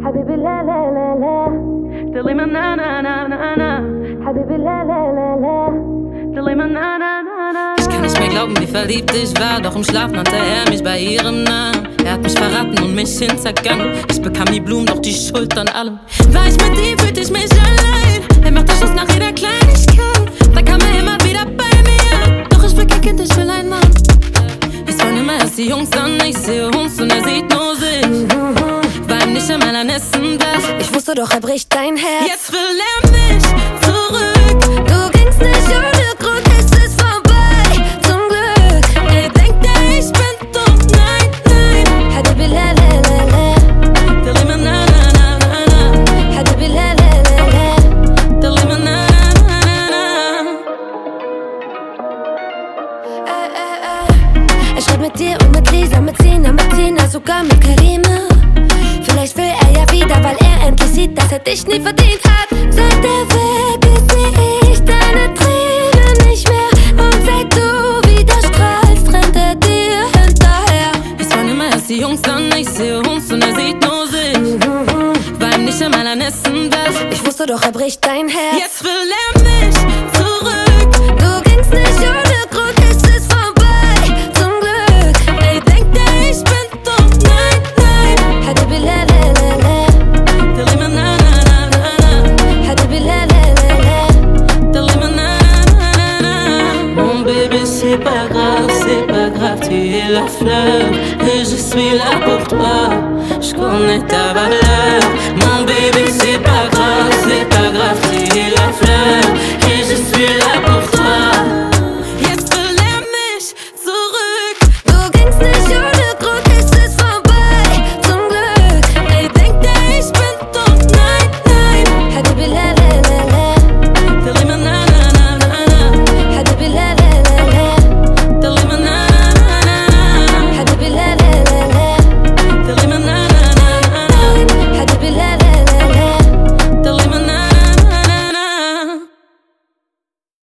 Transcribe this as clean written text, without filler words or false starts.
حبيبي لا لا لا لا دليما نا نا نا نا نا حبيبي لا لا لا لا دليما نا نا نا نا. Ich kann nicht mehr glauben, wie verliebt ich war, doch im Schlaf nannte er mich bei ihrem Namen. Er hat mich verraten und mich hintergangen. Ich bekam die Blumen, doch die Schuld an allem. War ich mit ihm, fühlte ich mich allein. Er macht den Schluss nach jeder Kleinigkeit. Da kam er immer wieder bei mir. Doch ich will kein Kind, ich will einen Mann. Es wollen immer erst die Jungs an, ich sehe uns und er sieht nur sich. War ihm nicht einmal an Essen das. Ich wusste doch, er bricht dein Herz. Jetzt will er mich zurück. Du gingst nicht ohne Grund, es ist vorbei. Zum Glück. Er denkt, ich bin dumm. Nein, nein. Habibi la la la la. Dallima na na na na na. Habibi la la la la. Dallima na na na na. Er schreibt mit dir und mit Lisa, mit Sina, mit Tina, sogar mit Karima. Vielleicht will er ja wieder, weil er endlich sieht, dass er dich nie verdient hat. Seit er weg ist, seh ich deine Tränen nicht mehr. Und seit du wieder strahlst, rennt er dir hinterher. Es waren immer erst die Jungs an, ich sehe uns und er sieht nur sich. War ihm nicht einmal an Essen das. Ich wusste doch, er bricht dein Herz. Jetzt will er mich zurück. Du gingst nicht ohne Grund, es ist vorbei. Zum Glück. Er denkt, ich bin dumm. Nein, nein. Habibi la la la la. Dallima na na na na na. Habibi la la la la. Dallima na na na na. Mon bébé, c'est pas grave, tu es la fleur. Et je suis là pour toi, je connais ta valeur. Mon bébé, c'est pas grave.